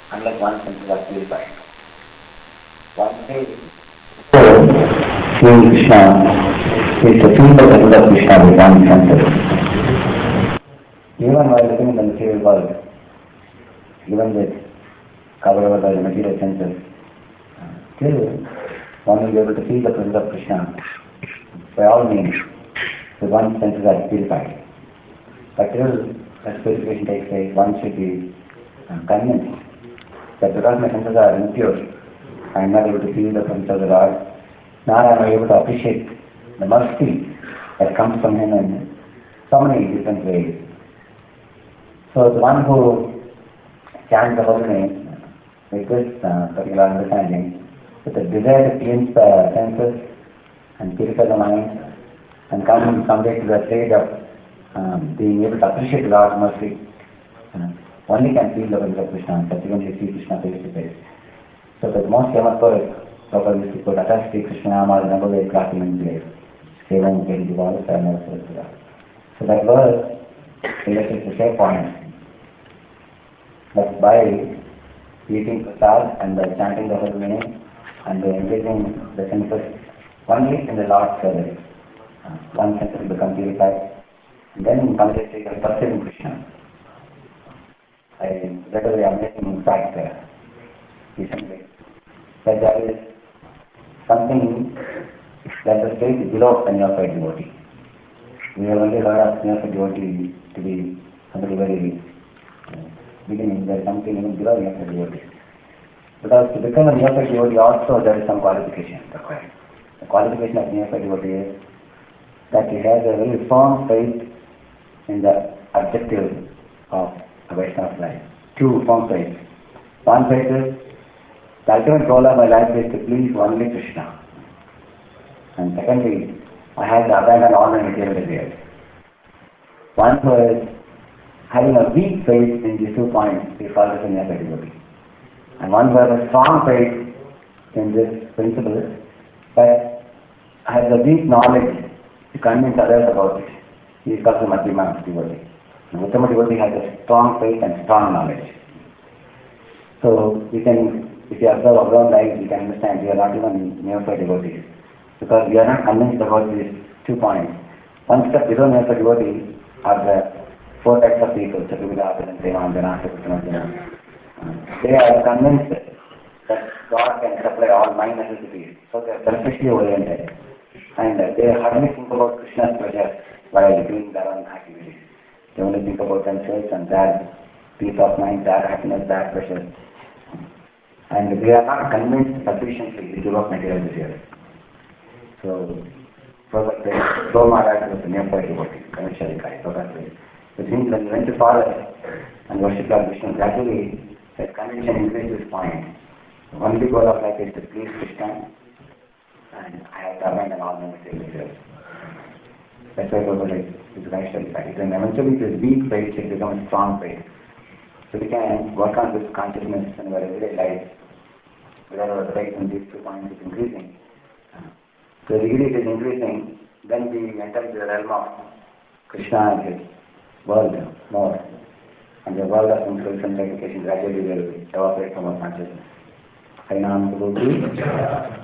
unlike one senses are purified. One day, seeing Krishna is the simple presence of Krishna with one senses. Even while living in the material world, even with covered over by the material senses, still one will be able to feel the presence of Krishna by all means, with one's senses are purified. But till that purification takes place, one should be convinced that because my senses are impure, I am not able to feel the presence of the Lord, nor am I able to appreciate the mercy that comes from Him in so many different ways. So the one who chants the holy name with this particular understanding, with the desire to cleanse the senses and purify the mind, and come someday to the stage of being able to appreciate the Lord's mercy, only can feel the presence of Krishna and subsequently see Krishna face to face. So the most famous poet, Prabhupada used to quote, Atha Sri Krishna Amar Nabale Klasi Manjale, Sevam Kedi Divala Sarana Sarasura. So that verse illustrates the same point. That by eating prasad and by chanting the holy name and by engaging the senses only in the Lord's service, one sense will become purified, and then in comes the state of perceiving Krishna. I read a very amazing fact recently, that there is something that the stage below a neophyte devotee. We have only heard of neophyte devotee to be somebody very beginning. There is something even below neophyte devotee. Because to become a neophyte devotee also there is some qualification required. The qualification of neophyte devotee is that he has a very firm faith in the objective of a Vaishnava life. Two firm faiths. One faith is the ultimate goal of my life is to please only Krishna. And secondly, I have to abandon all my material desires. One who is having a weak faith in these 2 points is called as a neophyte devotee. And one who has a strong faith in this principle but has a weak knowledge to convince others about it, he is called the Madhyama devotee. The Uttama devotee has a strong faith and strong knowledge. So we can, if you observe our own lives, you can understand we are not even neophyte devotees, because we are not convinced about these 2 points. One step below neophyte devotee are the 4 types of people, Chaturvida, Devanjana, Chaturvida. They are convinced that God can supply all my necessities, so they are selfishly oriented. And they hardly think about Krishna's pleasure while doing their own activities. They only think about themselves and their peace of mind, their happiness, their pleasure. And they are not convinced sufficiently to give up material desires. So Dhruva Maharaj was a neophyte devotee, which means when he went to forest and worshipped Lord Vishnu, gradually his conviction increased this point. The only goal of life is to please Krishna, and I have to abandon all my material desires. That's why Prabhupada is rational fact. And eventually this weak faith should become a strong faith. So we can work on this consciousness in our everyday life. Whether our faith in these 2 points is increasing. So the degree it is increasing, then we enter the realm of Krishna and his world more. And the world of sensual sanctification gradually will evaporate from our consciousness. Harinam Prabhu.